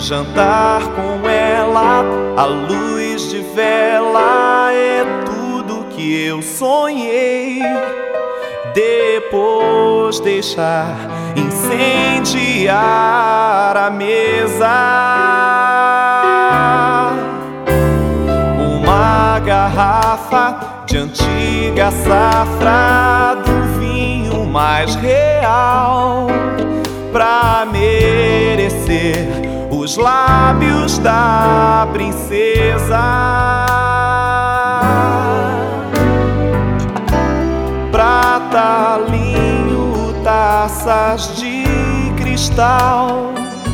Jantar com ela, a luz de vela, é tudo que eu sonhei. Depois deixar incendiar a mesa, uma garrafa de antiga safra do vinho mais real, pra merecer os lábios da princesa. Prata, linho, taças de cristal,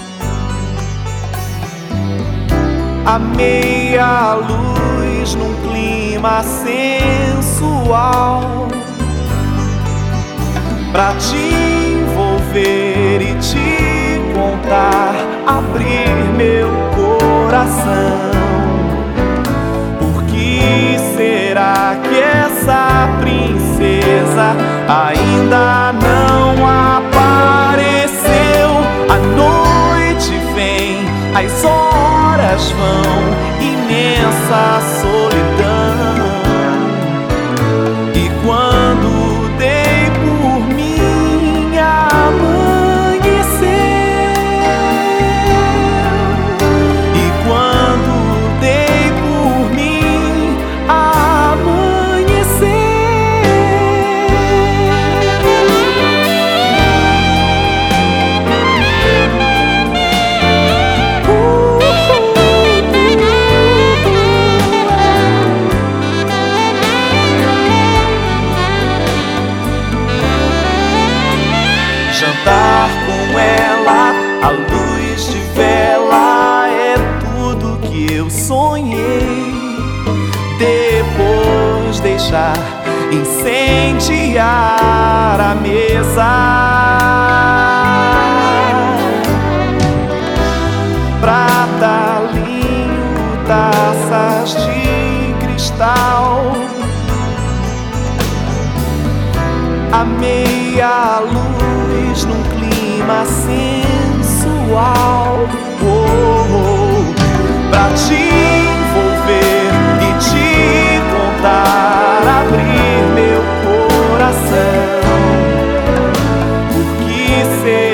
a meia luz num clima sensual, pra te envolver e te contar, abrir meu coração. Por que será que essa princesa ainda não apareceu? A noite vem, as horas vão, imensa solidão. E quando dei por mim amanheceu, e quando dei por mim amanheceu. Jantar com ela, a luz de vela, é tudo que eu sonhei. Depois deixar incendiar a mesa, prata, linho, taças de cristal, a meia luz num clima sensual, pra te envolver e te contar, abrir meu coração. Por que ser